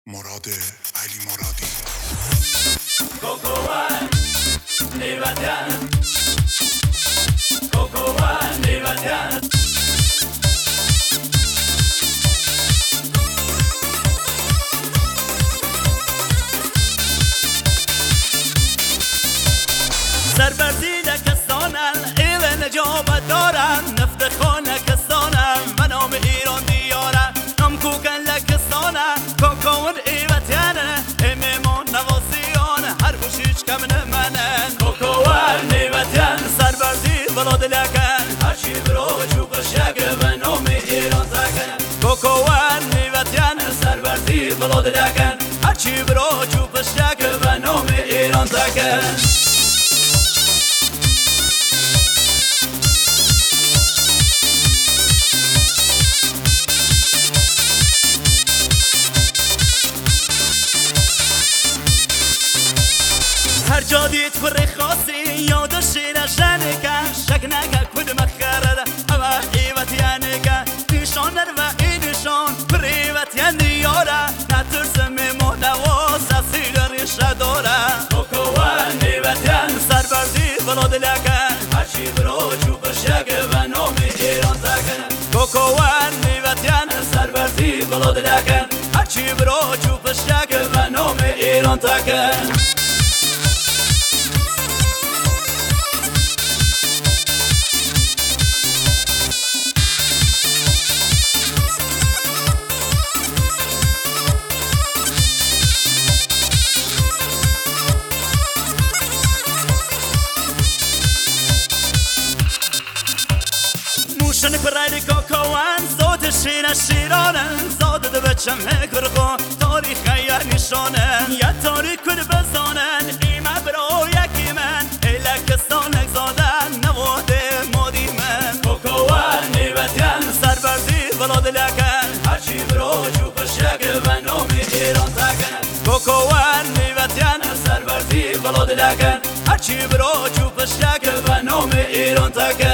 مراد علی مرادی کوکوان نیوتیان کوکوان نیوتیان سربردی کسانن ایل نجابت دارن نفت خانه کسانن و نام ایران دیارن نام کوکن لکسانن کوکوان ایوتیانه امیمون نواسیان هر بوشیچ کمن منن کوکوان نیوتیان سربردی ولاد لکن هرچی برو چوب شک و نام ایران تکن کوکوان نیوتیان سربردی ولاد لکن هرچی برو چوب شک و نام ایران تکن هر جا دید فر خاصی یاد شیرشن کن شک نکن کل مخرده اما ایوتیان کن نیشان و این نشان پر ایوتیان دیاره نترسم محتواس اصیل ریشه داره کوکوان ایوتیان سربردی ولاد لکن هرچی برو چوب شک و نام ایران تکن کوکوان ایوتیان سربردی ولاد لکن هرچی برو چوب شک و نام ایران تکن موشن پرای کوکوان زود شیر شیرانن زود دو بچم کرخو تاریخ یا نشانن یا تاریخ کل بزانن ایمه برو یکی من ایلکستان زادن نواده مادی من کوکوان نیوتیان سربردی ولاد لکن هرچی برو چوب شک و نام ایران تکن کوکوان نیوتیان سربردی ولاد لکن هرچی برو چوب شک و نام ایران تکن